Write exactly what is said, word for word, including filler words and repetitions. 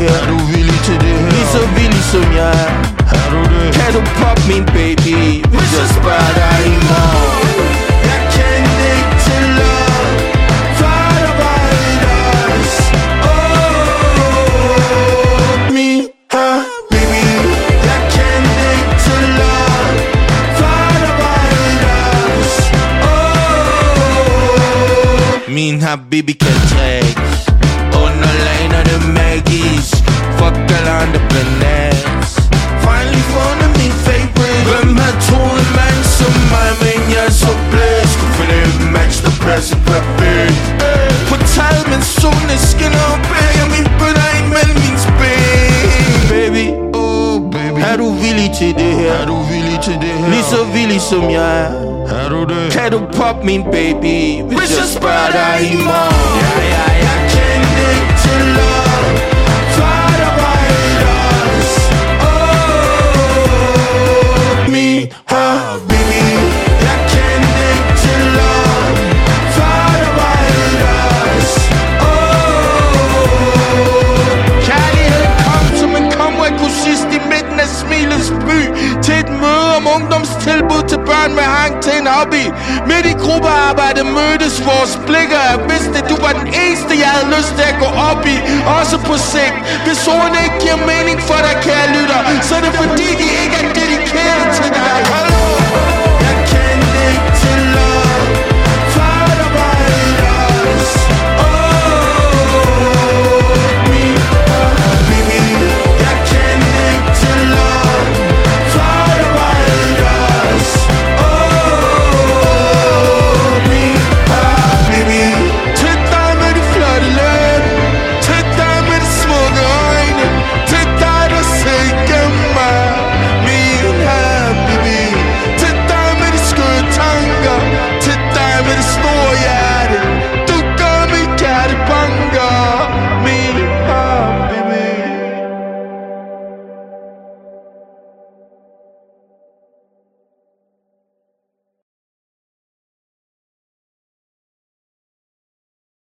her? Er du villig til det her? Lige så villig som jeg er. Er du det? Kan du pop min baby, hvis jeg spørger dig i morgen? Jeg kendte ikke til love, før der var et os. Oh, me, her, baby. Jeg kendte ikke til love, før der var et os. Oh, Min habibi kan trækkes under lagene magisk. Fuck alle andre bananas. Finally fundet min favorite. Hvem har troet en mand som mig? Men jeg er så blæst. Kunne finde et match, der passer perfekt. På taget, men solen skinner og bærer min bøtter ind mellem min spæn. Baby, oh, baby. er du villig til det her? Er du villig til det her? Lige så villig som jeg er. Er du det? Kan du pop min baby, hvis jeg spørger dig i morgen? Ja, ja, jeg kendte ikke til love, før der var et os. Oh, me, her, baby. Jeg kendte ikke til love, før der var et os. Oh, Kærlighed kom som en kommer-grossist i midten af Smilets by. Til et møde om ungdomstilbud til børn med hang til en hobby. Midt i gruppearbejde mødtes vores blikker. Jeg vidste, du var den eneste, jeg havde lyst til at gå op i. Også på sigt. Hvis ordene ikke giver mening for dig, kære lytter, så er det fordi, de ikke er det, de